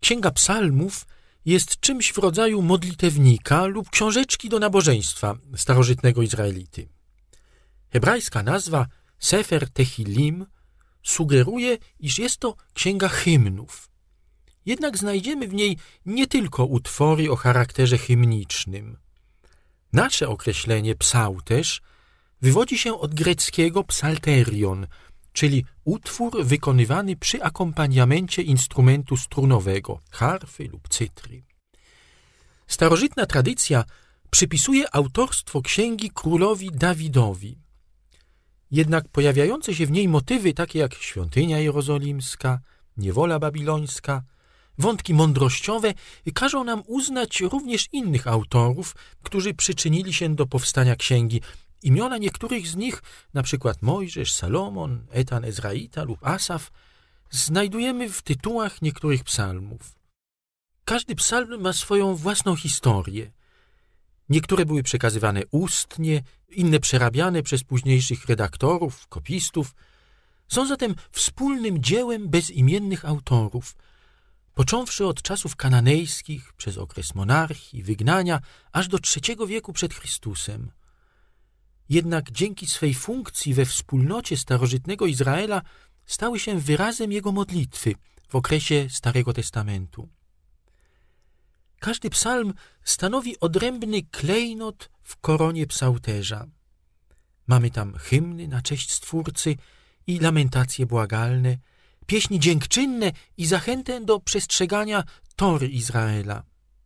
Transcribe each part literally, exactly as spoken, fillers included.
Księga Psalmów jest czymś w rodzaju modlitewnika lub książeczki do nabożeństwa starożytnego Izraelity. Hebrajska nazwa Sefer Tehilim sugeruje, iż jest to księga hymnów. Jednak znajdziemy w niej nie tylko utwory o charakterze hymnicznym. Nasze określenie psałterz wywodzi się od greckiego psalterion, czyli utwór wykonywany przy akompaniamencie instrumentu strunowego, harfy lub cytry. Starożytna tradycja przypisuje autorstwo księgi królowi Dawidowi. Jednak pojawiające się w niej motywy takie jak świątynia jerozolimska, niewola babilońska, wątki mądrościowe każą nam uznać również innych autorów, którzy przyczynili się do powstania księgi. Imiona niektórych z nich, na przykład Mojżesz, Salomon, Etan Ezraita lub Asaf, znajdujemy w tytułach niektórych psalmów. Każdy psalm ma swoją własną historię. Niektóre były przekazywane ustnie, inne przerabiane przez późniejszych redaktorów, kopistów. Są zatem wspólnym dziełem bezimiennych autorów, począwszy od czasów kananejskich, przez okres monarchii, wygnania, aż do trzeciego wieku przed Chrystusem. Jednak dzięki swej funkcji we wspólnocie starożytnego Izraela stały się wyrazem jego modlitwy w okresie Starego Testamentu. Każdy psalm stanowi odrębny klejnot w koronie psałterza. Mamy tam hymny na cześć Stwórcy i lamentacje błagalne, pieśni dziękczynne i zachętę do przestrzegania Tory Izraela.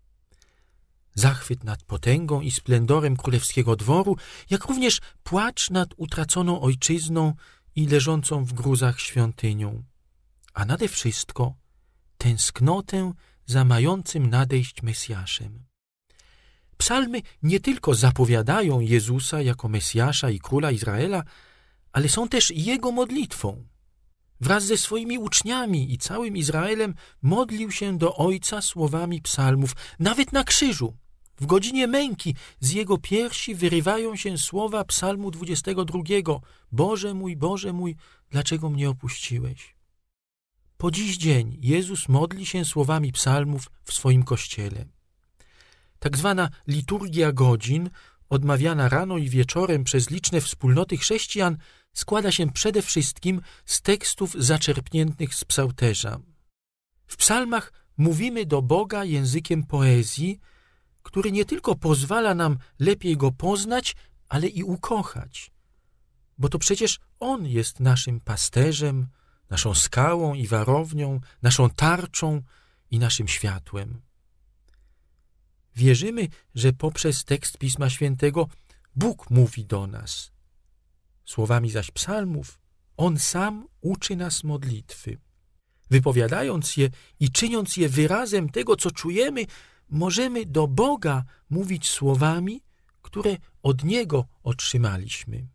Zachwyt nad potęgą i splendorem królewskiego dworu, jak również płacz nad utraconą ojczyzną i leżącą w gruzach świątynią, a nade wszystko tęsknotę za mającym nadejść Mesjaszem. Psalmy nie tylko zapowiadają Jezusa jako Mesjasza i Króla Izraela, ale są też Jego modlitwą. Wraz ze swoimi uczniami i całym Izraelem modlił się do Ojca słowami psalmów, nawet na krzyżu. W godzinie męki z Jego piersi wyrywają się słowa psalmu dwudziestego drugiego. Boże mój, Boże mój, dlaczego mnie opuściłeś? Po dziś dzień Jezus modli się słowami psalmów w swoim kościele. Tak zwana liturgia godzin, odmawiana rano i wieczorem przez liczne wspólnoty chrześcijan, składa się przede wszystkim z tekstów zaczerpniętych z psałterza. W psalmach mówimy do Boga językiem poezji, który nie tylko pozwala nam lepiej Go poznać, ale i ukochać. Bo to przecież On jest naszym pasterzem, naszą skałą i warownią, naszą tarczą i naszym światłem. Wierzymy, że poprzez tekst Pisma Świętego Bóg mówi do nas. Słowami zaś psalmów On sam uczy nas modlitwy. Wypowiadając je i czyniąc je wyrazem tego, co czujemy, możemy do Boga mówić słowami, które od Niego otrzymaliśmy.